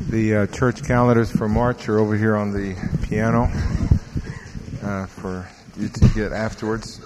The church calendars for March are over here on the piano for you to get afterwards.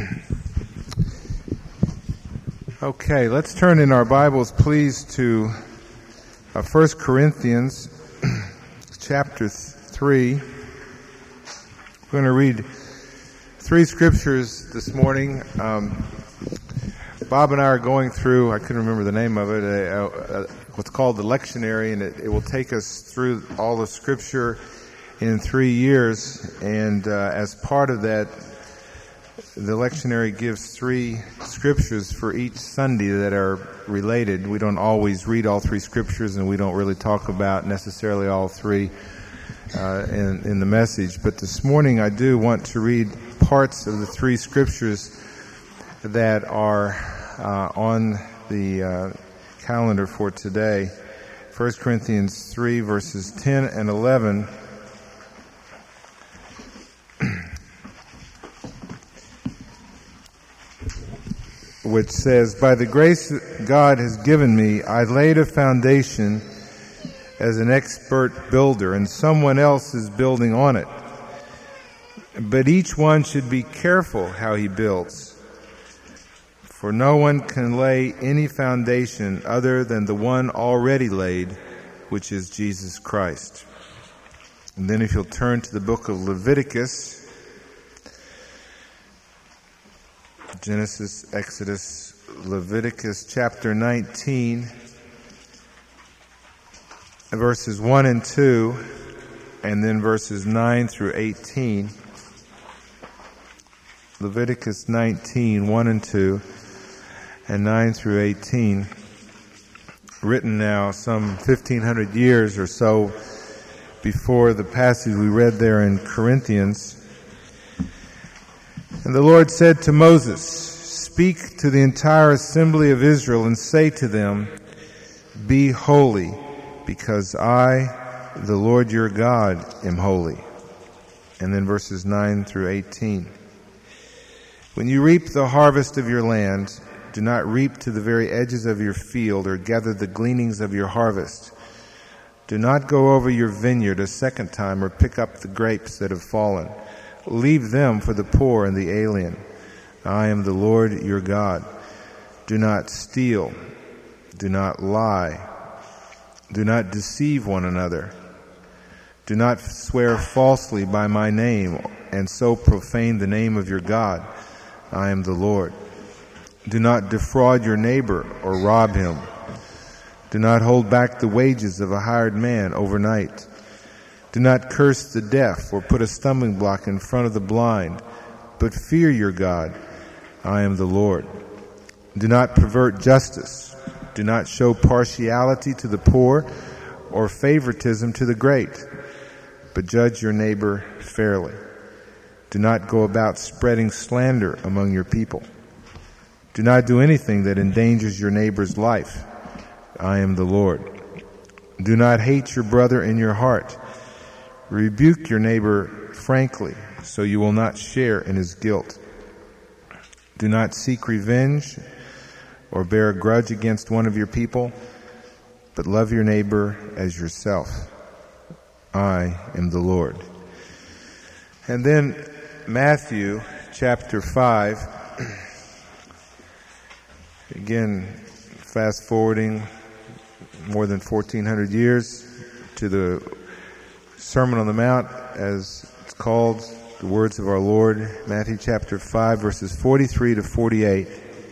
Okay, let's turn in our Bibles, please, to 1 Corinthians chapter 3. We're going to read 3 scriptures this morning. Bob and I are going through, I couldn't remember the name of it, what's called the lectionary, and it will take us through all the scripture in 3 years. And as part of that, the lectionary gives 3 scriptures for each Sunday that are related. We don't always read all 3 scriptures, and we don't really talk about necessarily all 3 in the message. But this morning I do want to read parts of the 3 scriptures that are on the calendar for today. 1 Corinthians 3 verses 10 and 11. Which says, "By the grace God has given me, I laid a foundation as an expert builder, and someone else is building on it. But each one should be careful how he builds. For no one can lay any foundation other than the one already laid, which is Jesus Christ." And then if you'll turn to the book of Leviticus, Genesis, Exodus, Leviticus chapter 19, verses 1 and 2, and then verses 9 through 18. Leviticus 19, 1 and 2, and 9 through 18, written now some 1,500 years or so before the passage we read there in Corinthians. "And the Lord said to Moses, 'Speak to the entire assembly of Israel and say to them, Be holy, because I, the Lord your God, am holy.'" And then verses 9 through 18. "When you reap the harvest of your land, do not reap to the very edges of your field or gather the gleanings of your harvest. Do not go over your vineyard a second time or pick up the grapes that have fallen. Leave them for the poor and the alien. I am the Lord your God. Do not steal. Do not lie. Do not deceive one another. Do not swear falsely by my name and so profane the name of your God. I am the Lord. Do not defraud your neighbor or rob him. Do not hold back the wages of a hired man overnight. Do not curse the deaf or put a stumbling block in front of the blind, but fear your God. I am the Lord. Do not pervert justice. Do not show partiality to the poor or favoritism to the great, but judge your neighbor fairly. Do not go about spreading slander among your people. Do not do anything that endangers your neighbor's life. I am the Lord. Do not hate your brother in your heart. Rebuke your neighbor frankly, so you will not share in his guilt. Do not seek revenge or bear a grudge against one of your people, but love your neighbor as yourself. I am the Lord." And then Matthew chapter 5, again, fast forwarding more than 1,400 years to the Sermon on the Mount, as it's called, the words of our Lord, Matthew chapter 5, verses 43 to 48.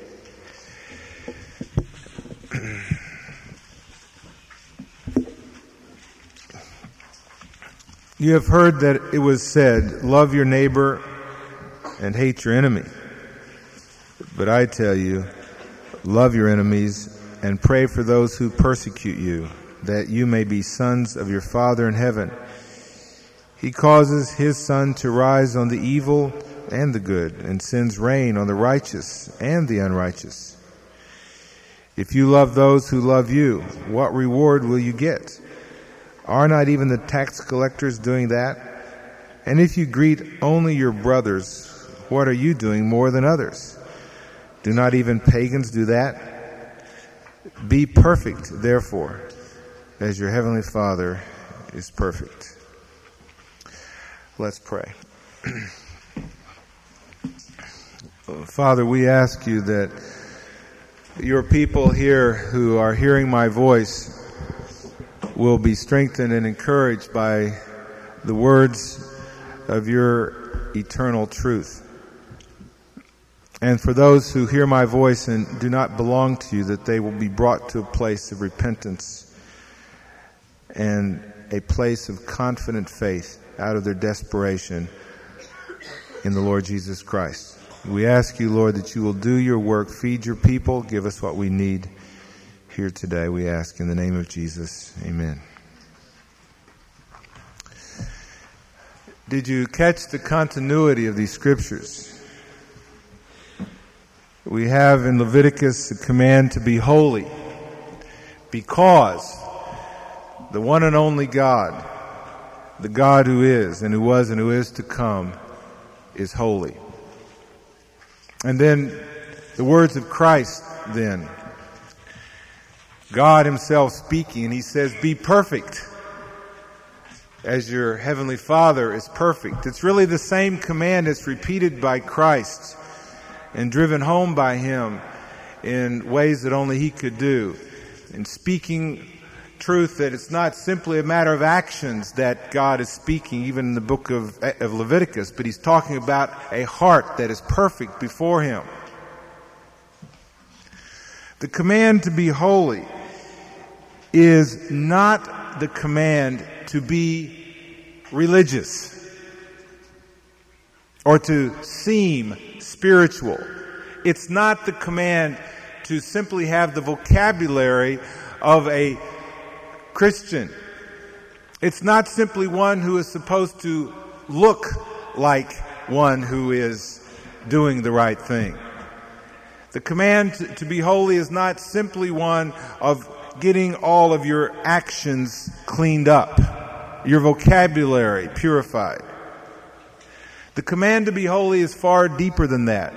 "You have heard that it was said, 'Love your neighbor and hate your enemy.' But I tell you, love your enemies and pray for those who persecute you, that you may be sons of your Father in heaven. He causes his sun to rise on the evil and the good, and sends rain on the righteous and the unrighteous. If you love those who love you, what reward will you get? Are not even the tax collectors doing that? And if you greet only your brothers, what are you doing more than others? Do not even pagans do that? Be perfect, therefore, as your heavenly Father is perfect. Let's pray. Father, we ask you that your people here who are hearing my voice will be strengthened and encouraged by the words of your eternal truth. And for those who hear my voice and do not belong to you, that they will be brought to a place of repentance and a place of confident faith out of their desperation in the Lord Jesus Christ. We ask you, Lord, that you will do your work, feed your people, give us what we need here today. We ask in the name of Jesus. Amen. Did you catch the continuity of these scriptures? We have in Leviticus a command to be holy because the one and only God, the God who is and who was and who is to come, is holy. And then the words of Christ then, God himself speaking, and he says, be perfect as your heavenly Father is perfect. It's really the same command that's repeated by Christ and driven home by him in ways that only he could do. In speaking truth that it's not simply a matter of actions that God is speaking, even in the book of Leviticus, but he's talking about a heart that is perfect before him. The command to be holy is not the command to be religious or to seem spiritual. It's not the command to simply have the vocabulary of a Christian. It's not simply one who is supposed to look like one who is doing the right thing. The command to be holy is not simply one of getting all of your actions cleaned up, your vocabulary purified. The command to be holy is far deeper than that.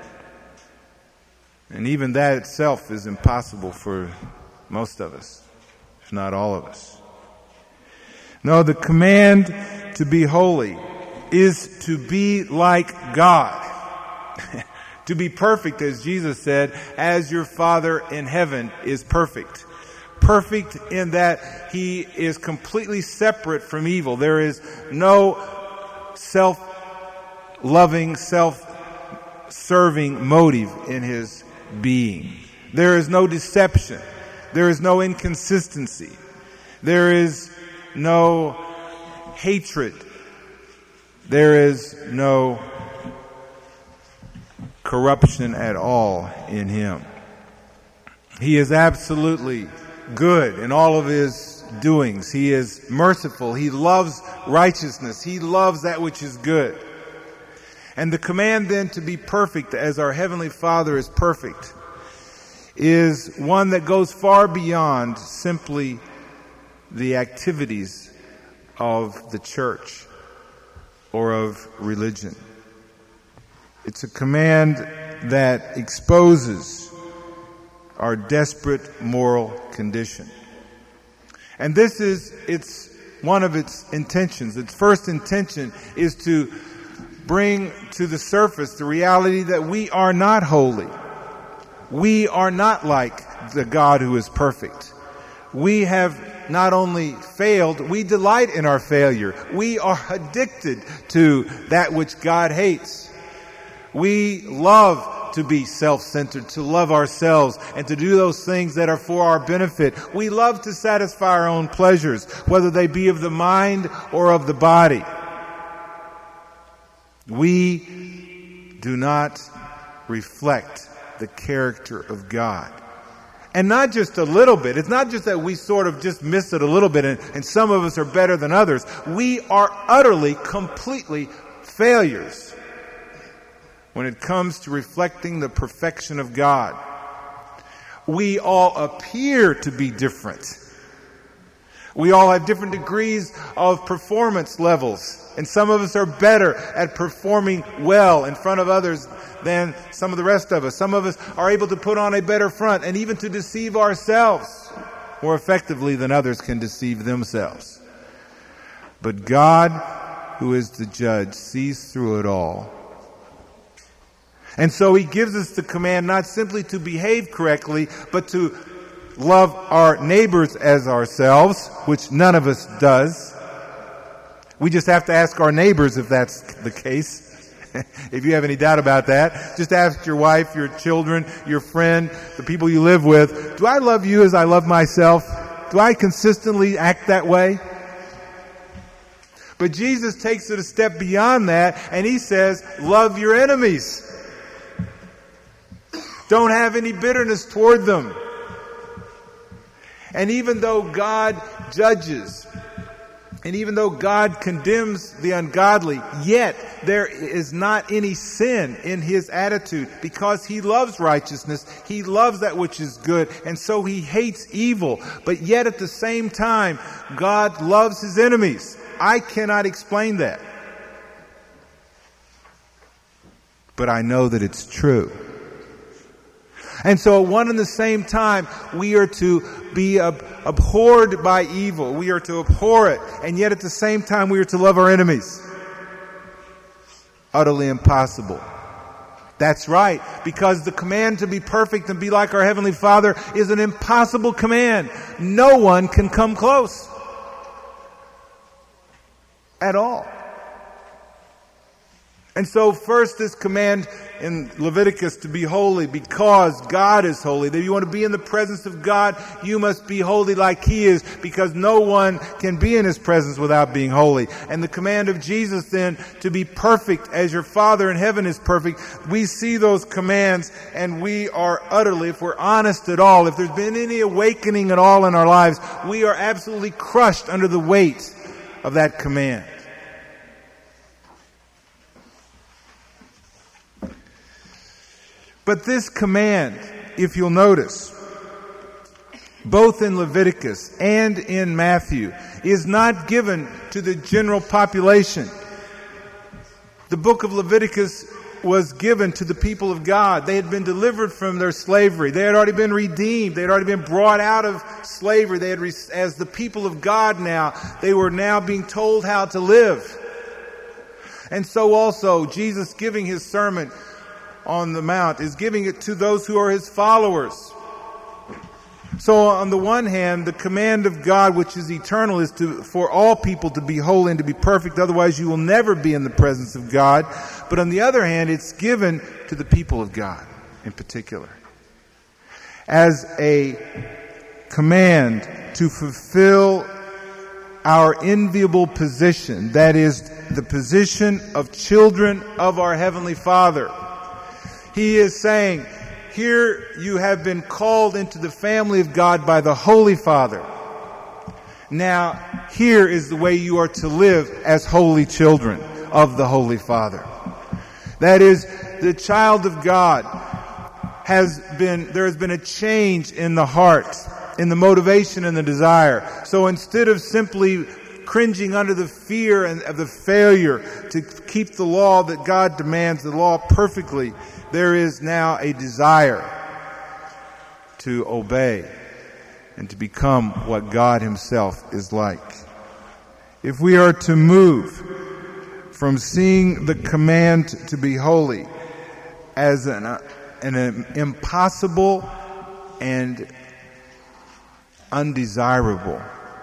And even that itself is impossible for most of us, if not all of us. No, the command to be holy is to be like God. To be perfect, as Jesus said, as your Father in heaven is perfect. Perfect in that he is completely separate from evil. There is no self-loving, self-serving motive in his being. There is no deception. There is no inconsistency. There is no hatred. There is no corruption at all in him. He is absolutely good in all of his doings. He is merciful. He loves righteousness. He loves that which is good. And the command then to be perfect as our Heavenly Father is perfect is one that goes far beyond simply the activities of the church or of religion. It's a command that exposes our desperate moral condition. And this is one of its intentions. Its first intention is to bring to the surface the reality that we are not holy. We are not like the God who is perfect. We have not only failed, we delight in our failure. We are addicted to that which God hates. We love to be self-centered, to love ourselves, and to do those things that are for our benefit. We love to satisfy our own pleasures, whether they be of the mind or of the body. We do not reflect the character of God. And not just a little bit. It's not just that we sort of just miss it a little bit and some of us are better than others. We are utterly, completely failures when it comes to reflecting the perfection of God. We all appear to be different. We all have different degrees of performance levels. And some of us are better at performing well in front of others than some of the rest of us. Some of us are able to put on a better front and even to deceive ourselves. more effectively than others can deceive themselves. But God, who is the judge, sees through it all. And so he gives us the command not simply to behave correctly, but to love our neighbors as ourselves, which none of us does. We just have to ask our neighbors if that's the case. If you have any doubt about that, just ask your wife, your children, your friend, the people you live with, do I love you as I love myself? Do I consistently act that way? But Jesus takes it a step beyond that, and he says, love your enemies. Don't have any bitterness toward them. And even though God judges, and even though God condemns the ungodly, yet there is not any sin in his attitude, because he loves righteousness, he loves that which is good, and so he hates evil. But yet at the same time, God loves his enemies. I cannot explain that. But I know that it's true. And so at one and the same time, we are to be abhorred by evil. We are to abhor it. And yet at the same time, we are to love our enemies. Utterly impossible. That's right. Because the command to be perfect and be like our Heavenly Father is an impossible command. No one can come close. At all. And so first this command in Leviticus to be holy because God is holy. That if you want to be in the presence of God, you must be holy like he is, because no one can be in his presence without being holy. And the command of Jesus then to be perfect as your Father in heaven is perfect. We see those commands and we are utterly, if we're honest at all, if there's been any awakening at all in our lives, we are absolutely crushed under the weight of that command. But this command, if you'll notice, both in Leviticus and in Matthew, is not given to the general population. The book of Leviticus was given to the people of God. They had been delivered from their slavery. They had already been redeemed. They had already been brought out of slavery. They had, as the people of God now, they were now being told how to live. And so also, Jesus giving his sermon on the Mount is giving it to those who are his followers. So on the one hand, the command of God, which is eternal, is for all people to be holy and to be perfect. Otherwise, you will never be in the presence of God. But on the other hand, it's given to the people of God in particular as a command to fulfill our enviable position. That is the position of children of our Heavenly Father. He is saying, here you have been called into the family of God by the Holy Father. Now, here is the way you are to live as holy children of the Holy Father. That is, the child of God there has been a change in the heart, in the motivation and the desire. So instead of simply cringing under the fear and of the failure to keep the law that God demands, the law perfectly, there is now a desire to obey and to become what God himself is like. If we are to move from seeing the command to be holy as an impossible and undesirable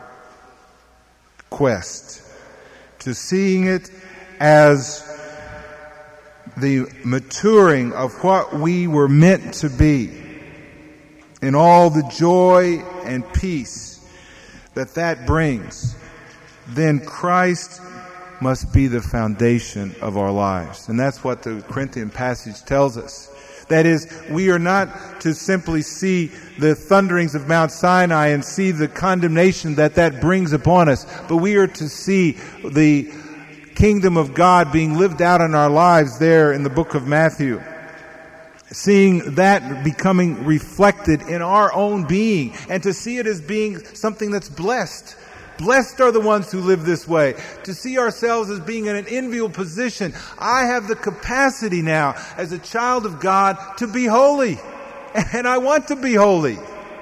quest, to seeing it as the maturing of what we were meant to be, in all the joy and peace that brings, then Christ must be the foundation of our lives. And that's what the Corinthian passage tells us. That is, we are not to simply see the thunderings of Mount Sinai and see the condemnation that brings upon us, but we are to see the kingdom of God being lived out in our lives there in the book of Matthew. Seeing that becoming reflected in our own being, and to see it as being something that's blessed. Blessed are the ones who live this way. To see ourselves as being in an enviable position. I have the capacity now as a child of God to be holy. And I want to be holy.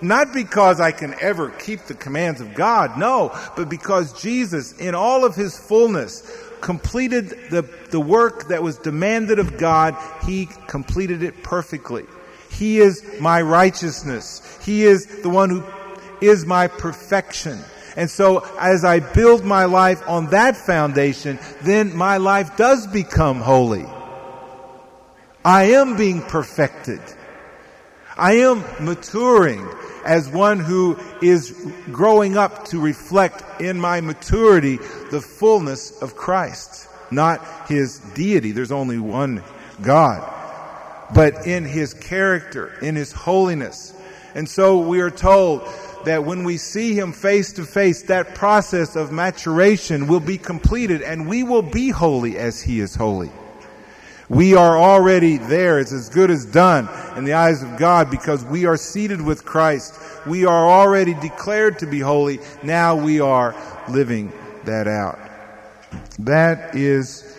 Not because I can ever keep the commands of God, no, but because Jesus, in all of his fullness, completed the work that was demanded of God. He completed it perfectly. He is my righteousness. He is the one who is my perfection. And so as I build my life on that foundation, then my life does become holy. I am being perfected. I am maturing as one who is growing up to reflect in my maturity the fullness of Christ, not his deity. There's only one God, but in his character, in his holiness. And so we are told that when we see him face to face, that process of maturation will be completed and we will be holy as he is holy. We are already there. It's as good as done in the eyes of God because we are seated with Christ. We are already declared to be holy. Now we are living that out. That is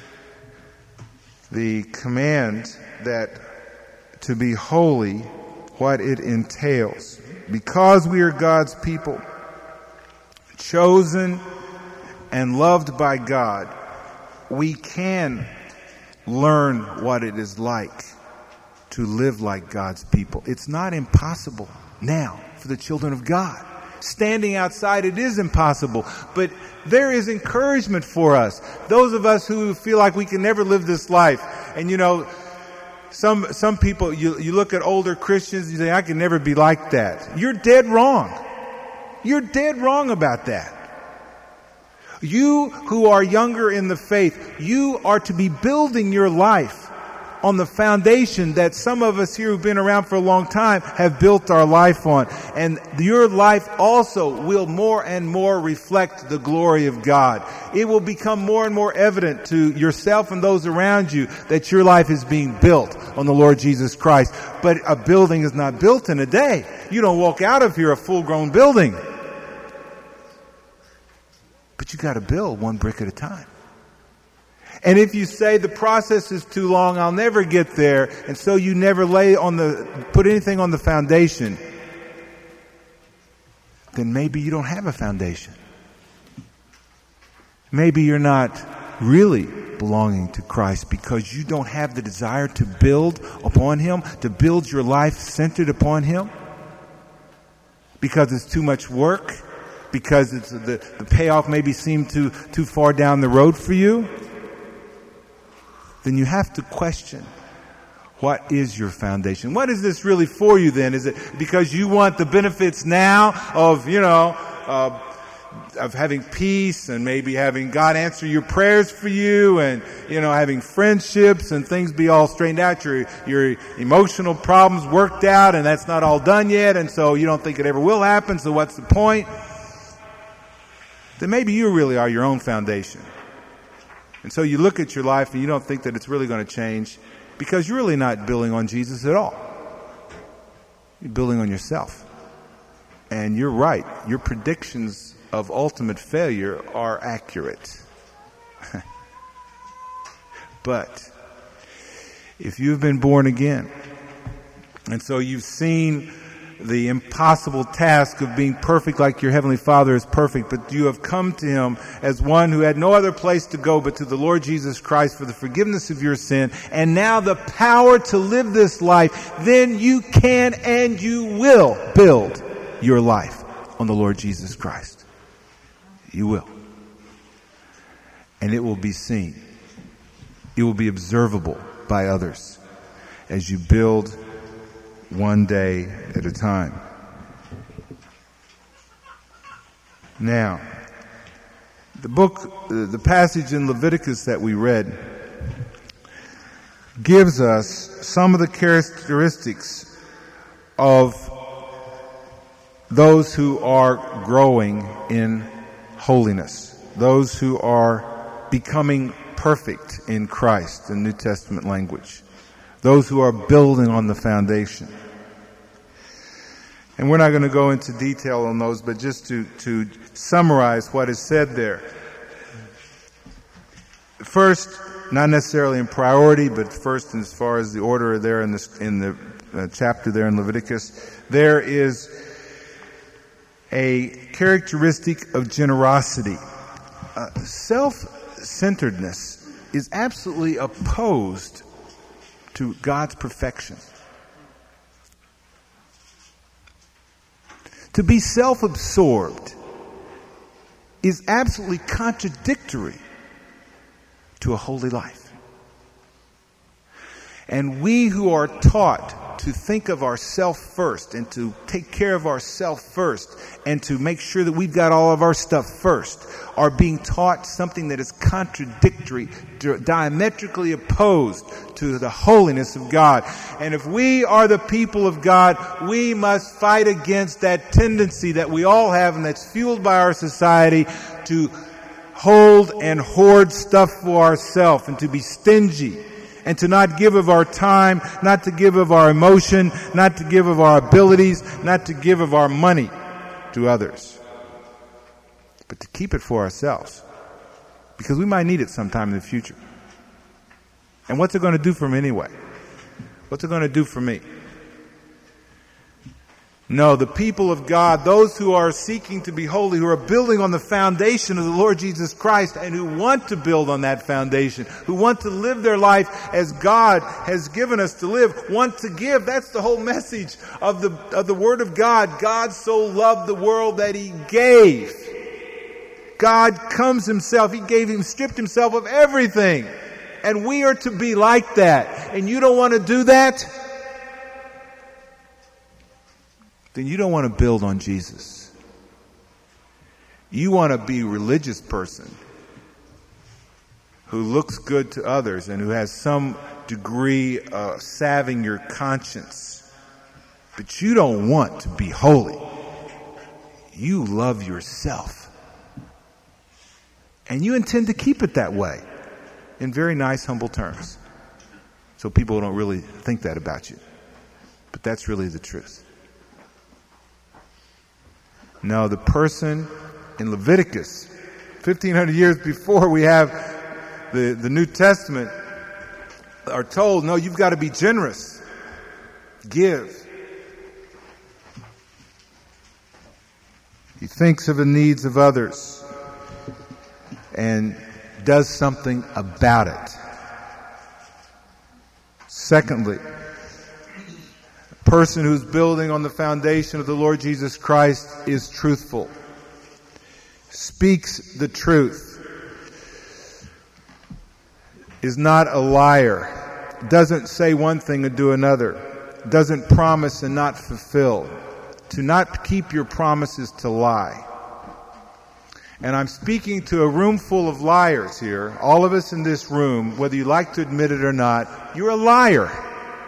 the command that to be holy, what it entails. Because we are God's people, chosen and loved by God, we can learn what it is like to live like God's people. It's not impossible now for the children of God. Standing outside, it is impossible, but there is encouragement for us. Those of us who feel like we can never live this life, and some people, you look at older Christians, you say, I can never be like that. You're dead wrong. You're dead wrong about that. You who are younger in the faith, you are to be building your life on the foundation that some of us here who've been around for a long time have built our life on. And your life also will more and more reflect the glory of God. It will become more and more evident to yourself and those around you that your life is being built on the Lord Jesus Christ. But a building is not built in a day. You don't walk out of here a full-grown building. But you got to build one brick at a time. And if you say the process is too long, I'll never get there, and so you never put anything on the foundation, then maybe you don't have a foundation. Maybe you're not really belonging to Christ because you don't have the desire to build upon him, to build your life centered upon him, because it's too much work, because it's the payoff maybe seemed too far down the road for you. Then you have to question, what is your foundation? What is this really for you then? Is it because you want the benefits now of having peace and maybe having God answer your prayers for you and, having friendships and things be all straightened out, your emotional problems worked out, and that's not all done yet, and so you don't think it ever will happen, so what's the point? Then maybe you really are your own foundation. And so you look at your life and you don't think that it's really going to change because you're really not building on Jesus at all. You're building on yourself. And you're right. Your predictions of ultimate failure are accurate. But if you've been born again, and so you've seen the impossible task of being perfect like your Heavenly Father is perfect, but you have come to him as one who had no other place to go but to the Lord Jesus Christ for the forgiveness of your sin, and now the power to live this life, then you can and you will build your life on the Lord Jesus Christ. You will. And it will be seen. It will be observable by others as you build one day at a time. Now, the passage in Leviticus that we read gives us some of the characteristics of those who are growing in holiness, those who are becoming perfect in Christ in New Testament language, those who are building on the foundation. And we're not going to go into detail on those, but just to summarize what is said there. First, not necessarily in priority, but first as far as the order there in the chapter there in Leviticus, there is a characteristic of generosity. Self-centeredness is absolutely opposed to God's perfection. To be self-absorbed is absolutely contradictory to a holy life. And we who are taught to think of ourselves first and to take care of ourselves first and to make sure that we've got all of our stuff first are being taught something that is contradictory, diametrically opposed to the holiness of God. And if we are the people of God, we must fight against that tendency that we all have and that's fueled by our society to hold and hoard stuff for ourselves and to be stingy. And to not give of our time, not to give of our emotion, not to give of our abilities, not to give of our money to others. But to keep it for ourselves. Because we might need it sometime in the future. And what's it going to do for me anyway? What's it going to do for me? No, the people of God, those who are seeking to be holy, who are building on the foundation of the Lord Jesus Christ and who want to build on that foundation, who want to live their life as God has given us to live, want to give. That's the whole message of the Word of God. God so loved the world that He gave. God comes Himself. He stripped Himself of everything. And we are to be like that. And you don't want to do that? Then you don't want to build on Jesus. You want to be a religious person who looks good to others and who has some degree of salving your conscience. But you don't want to be holy. You love yourself. And you intend to keep it that way in very nice, humble terms. So people don't really think that about you. But that's really the truth. No, the person in Leviticus, 1,500 years before we have the New Testament, are told, no, you've got to be generous. Give. He thinks of the needs of others and does something about it. Secondly, person who's building on the foundation of the Lord Jesus Christ is truthful, speaks the truth, is not a liar, doesn't say one thing and do another, doesn't promise and not fulfill. To not keep your promises to lie. And I'm speaking to a room full of liars here. All of us in this room, whether you like to admit it or not, you're a liar.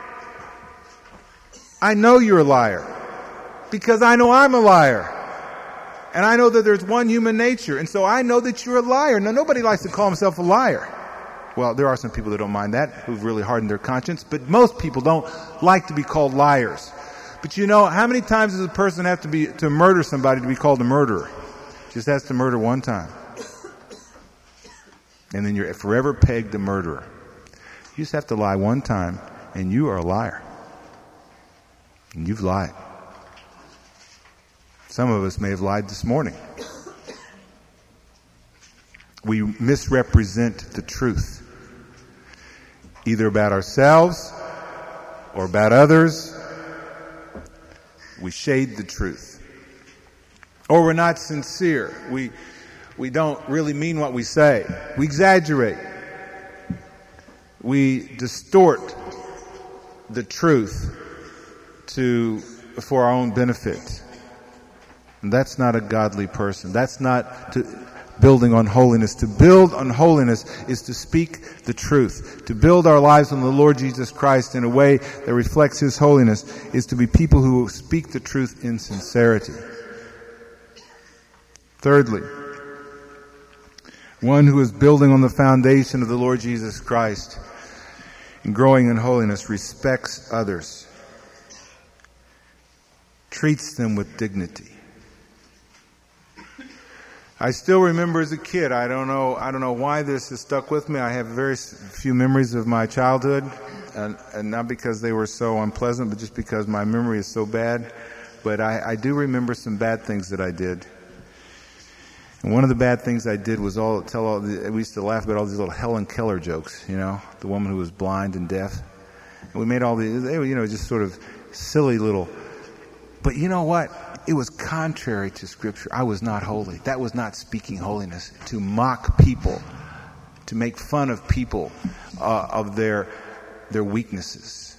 I know you're a liar because I know I'm a liar. And I know that there's one human nature. And so I know that you're a liar. Now, nobody likes to call himself a liar. Well, there are some people that don't mind that, who've really hardened their conscience. But most people don't like to be called liars. But you know, how many times does a person have to murder somebody to be called a murderer? Just has to murder one time. And then you're forever pegged a murderer. You just have to lie one time, and you are a liar. And you've lied. Some of us may have lied this morning. We misrepresent the truth, either about ourselves or about others. We shade the truth. Or we're not sincere. We don't really mean what we say. We exaggerate. We distort the truth for our own benefit. And that's not a godly person. That's not building on holiness. To build on holiness is to speak the truth. To build our lives on the Lord Jesus Christ in a way that reflects His holiness is to be people who speak the truth in sincerity. Thirdly, one who is building on the foundation of the Lord Jesus Christ and growing in holiness respects others, treats them with dignity. I still remember as a kid, I don't know why this has stuck with me. I have very few memories of my childhood. and not because they were so unpleasant, but just because my memory is so bad. But I do remember some bad things that I did. And one of the bad things I did was we used to laugh about all these little Helen Keller jokes, the woman who was blind and deaf. And we made all these, they were, just sort of silly little, but you know what? It was contrary to Scripture. I was not holy. That was not speaking holiness. To mock people, to make fun of people, of their weaknesses,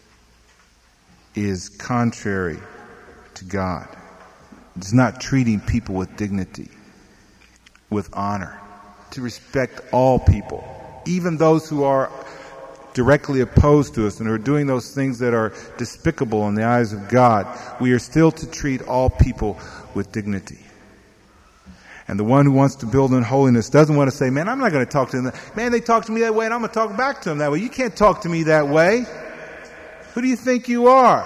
is contrary to God. It's not treating people with dignity, with honor, to respect all people, even those who are directly opposed to us and are doing those things that are despicable in the eyes of God. We are still to treat all people with dignity. And the one who wants to build in holiness doesn't want to say, man, I'm not going to talk to them. Man, they talk to me that way and I'm going to talk back to them that way. You can't talk to me that way. Who do you think you are?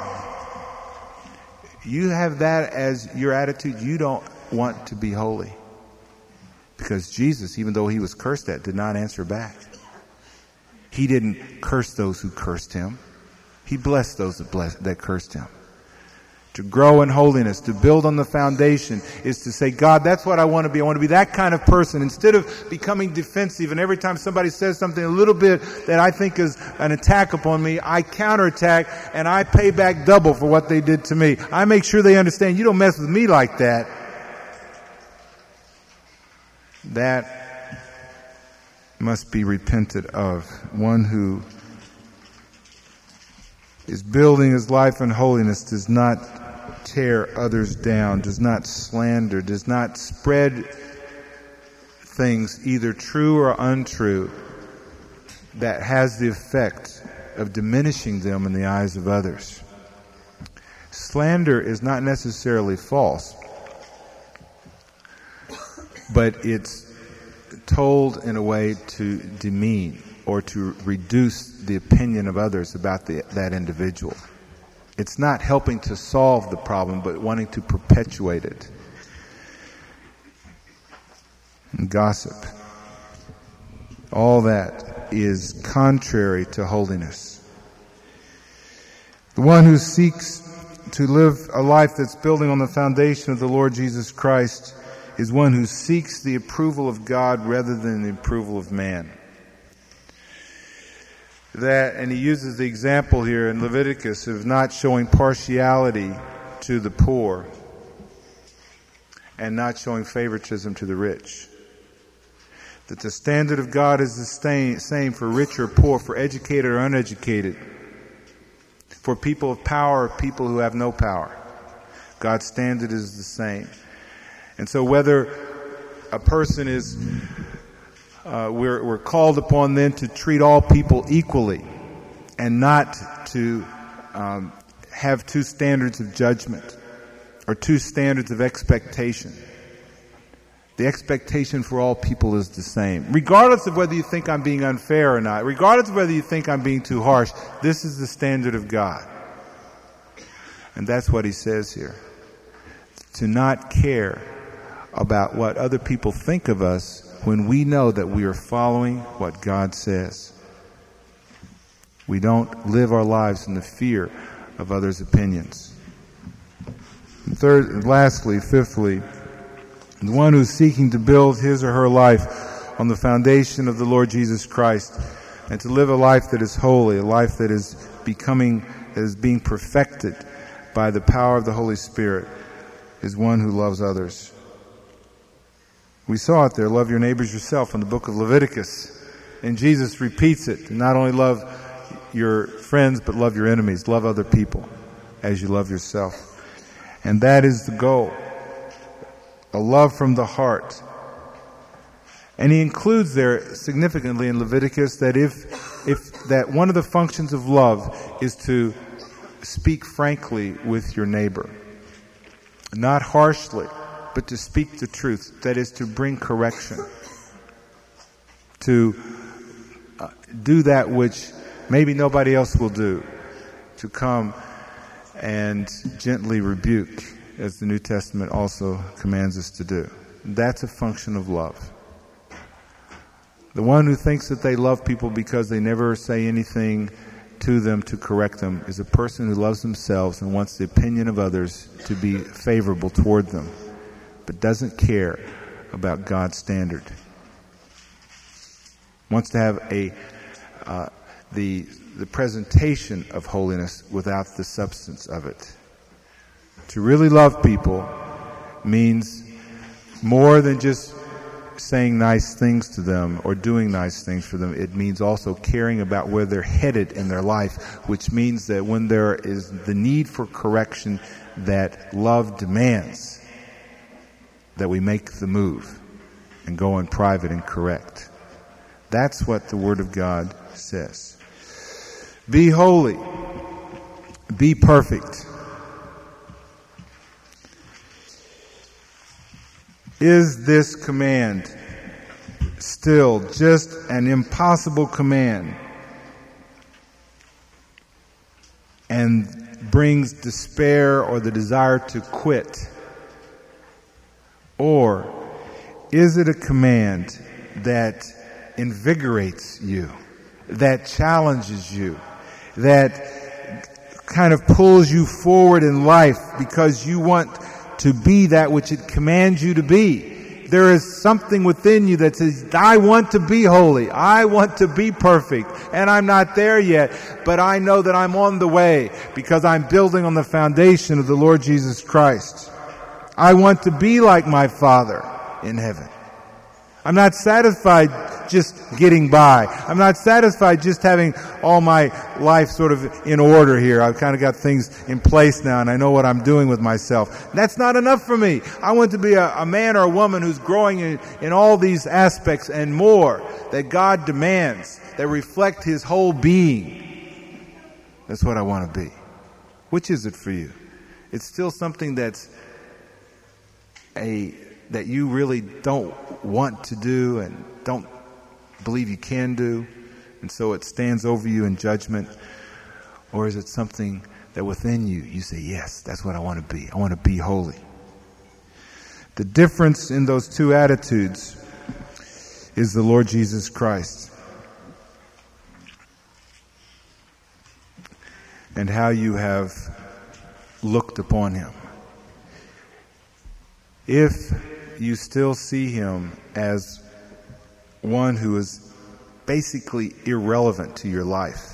You have that as your attitude. You don't want to be holy. Because Jesus, even though he was cursed at, did not answer back. He didn't curse those who cursed him. He blessed those that cursed him. To grow in holiness, to build on the foundation, is to say, God, that's what I want to be. I want to be that kind of person. Instead of becoming defensive and every time somebody says something a little bit that I think is an attack upon me, I counterattack and I pay back double for what they did to me. I make sure they understand you don't mess with me like that. That must be repented of. One who is building his life in holiness does not tear others down, does not slander, does not spread things either true or untrue that has the effect of diminishing them in the eyes of others. Slander is not necessarily false, but it's told in a way to demean or to reduce the opinion of others about that individual. It's not helping to solve the problem, but wanting to perpetuate it. And gossip. All that is contrary to holiness. The one who seeks to live a life that's building on the foundation of the Lord Jesus Christ is one who seeks the approval of God rather than the approval of man. And he uses the example here in Leviticus of not showing partiality to the poor and not showing favoritism to the rich. That the standard of God is the same for rich or poor, for educated or uneducated, for people of power or people who have no power. God's standard is the same. And so whether a person is, we're called upon then to treat all people equally and not to have two standards of judgment or two standards of expectation. The expectation for all people is the same. Regardless of whether you think I'm being unfair or not, regardless of whether you think I'm being too harsh, this is the standard of God. And that's what he says here. To not care about what other people think of us when we know that we are following what God says. We don't live our lives in the fear of others' opinions. Fifthly, the one who's seeking to build his or her life on the foundation of the Lord Jesus Christ and to live a life that is holy, a life that is being perfected by the power of the Holy Spirit, is one who loves others. We saw it there, love your neighbors yourself in the book of Leviticus. And Jesus repeats it. Not only love your friends, but love your enemies. Love other people as you love yourself. And that is the goal. A love from the heart. And he includes there significantly in Leviticus that that one of the functions of love is to speak frankly with your neighbor. Not harshly, but to speak the truth. That is to bring correction. To do that which maybe nobody else will do. To come and gently rebuke, as the New Testament also commands us to do. That's a function of love. The one who thinks that they love people because they never say anything to them to correct them is a person who loves themselves and wants the opinion of others to be favorable toward them, but doesn't care about God's standard. Wants to have the presentation of holiness without the substance of it. To really love people means more than just saying nice things to them or doing nice things for them. It means also caring about where they're headed in their life, which means that when there is the need for correction that love demands, that we make the move and go in private and correct. That's what the Word of God says. Be holy. Be perfect. Is this command still just an impossible command and brings despair or the desire to quit? Or is it a command that invigorates you, that challenges you, that kind of pulls you forward in life because you want to be that which it commands you to be? There is something within you that says, I want to be holy. I want to be perfect. And I'm not there yet, but I know that I'm on the way because I'm building on the foundation of the Lord Jesus Christ. I want to be like my Father in heaven. I'm not satisfied just getting by. I'm not satisfied just having all my life sort of in order here. I've kind of got things in place now and I know what I'm doing with myself. That's not enough for me. I want to be a man or a woman who's growing in all these aspects and more that God demands, that reflect His whole being. That's what I want to be. Which is it for you? It's still something that you really don't want to do and don't believe you can do, and so it stands over you in judgment? Or is it something that within you say, yes, that's what I want to be. I want to be holy. The difference in those two attitudes is the Lord Jesus Christ and how you have looked upon Him. If you still see Him as one who is basically irrelevant to your life,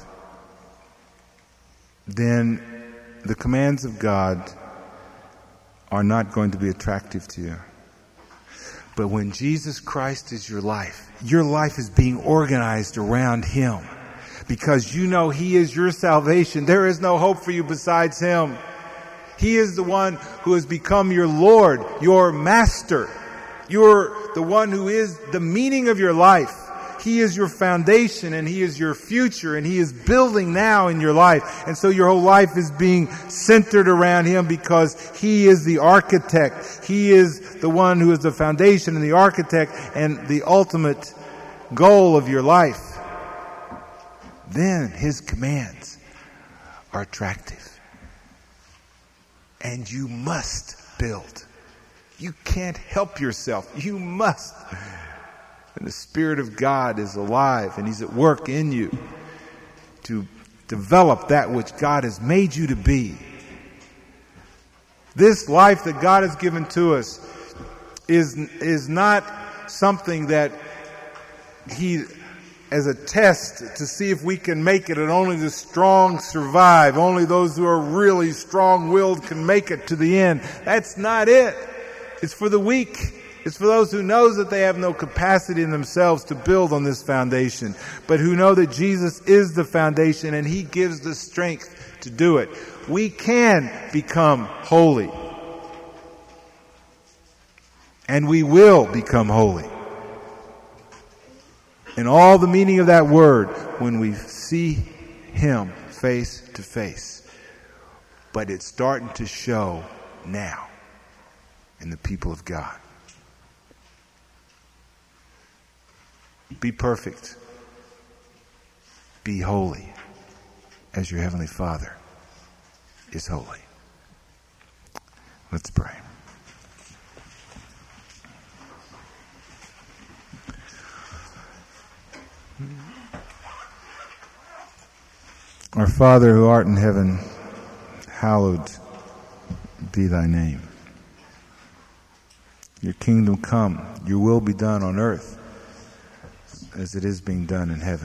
then the commands of God are not going to be attractive to you. But when Jesus Christ is your life is being organized around Him because you know He is your salvation. There is no hope for you besides Him. He is the one who has become your Lord, your Master. You're the one who is the meaning of your life. He is your foundation and He is your future and He is building now in your life. And so your whole life is being centered around Him because He is the architect. He is the one who is the foundation and the architect and the ultimate goal of your life. Then His commands are attractive. And you must build. You can't help yourself. You must. And the Spirit of God is alive and He's at work in you to develop that which God has made you to be. This life that God has given to us is not something that He, as a test to see if we can make it, and only the strong survive. Only those who are really strong-willed can make it to the end. That's not it. It's for the weak. It's for those who know that they have no capacity in themselves to build on this foundation, but who know that Jesus is the foundation and He gives the strength to do it. We can become holy. And we will become holy. And all the meaning of that word when we see Him face to face. But it's starting to show now in the people of God. Be perfect. Be holy as your Heavenly Father is holy. Let's pray. Our Father who art in heaven, hallowed be thy name. Your kingdom come, your will be done on earth as it is being done in heaven.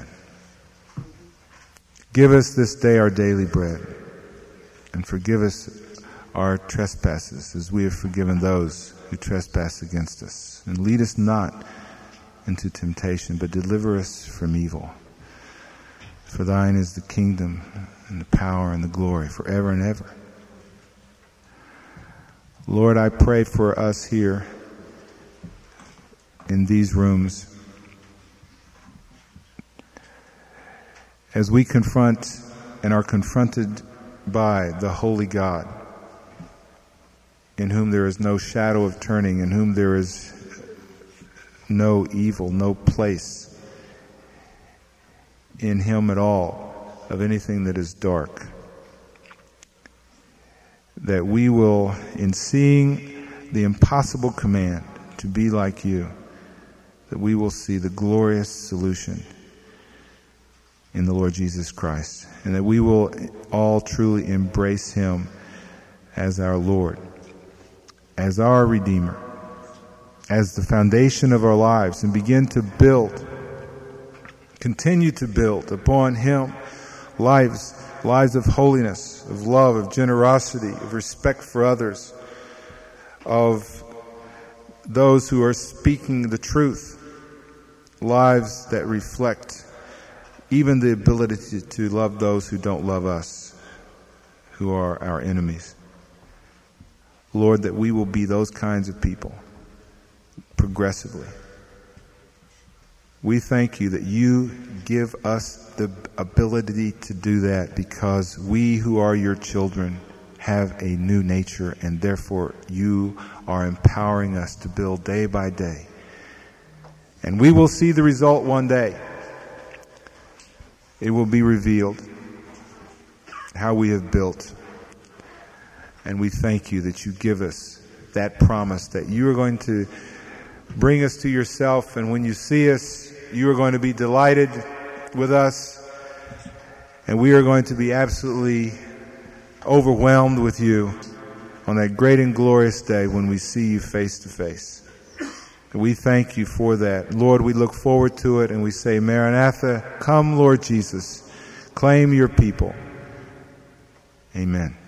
Give us this day our daily bread, and forgive us our trespasses as we have forgiven those who trespass against us. And lead us not into temptation, but deliver us from evil. For thine is the kingdom and the power and the glory forever and ever. Lord, I pray for us here in these rooms as we confront and are confronted by the holy God, in whom there is no shadow of turning, in whom there is no evil, no place in him at all of anything that is dark. That we will, in seeing the impossible command to be like you, that we will see the glorious solution in the Lord Jesus Christ, and that we will all truly embrace him as our Lord, as our Redeemer, as the foundation of our lives, and begin to build, continue to build upon him lives of holiness, of love, of generosity, of respect for others, of those who are speaking the truth, lives that reflect even the ability to love those who don't love us, who are our enemies. Lord, that we will be those kinds of people progressively. We thank you that you give us the ability to do that, because we who are your children have a new nature, and therefore you are empowering us to build day by day. And we will see the result one day. It will be revealed how we have built. And we thank you that you give us that promise that you are going to bring us to yourself, and when you see us, you are going to be delighted with us, and we are going to be absolutely overwhelmed with you on that great and glorious day when we see you face to face. And we thank you for that. Lord, we look forward to it, and we say, Maranatha, come, Lord Jesus, claim your people. Amen.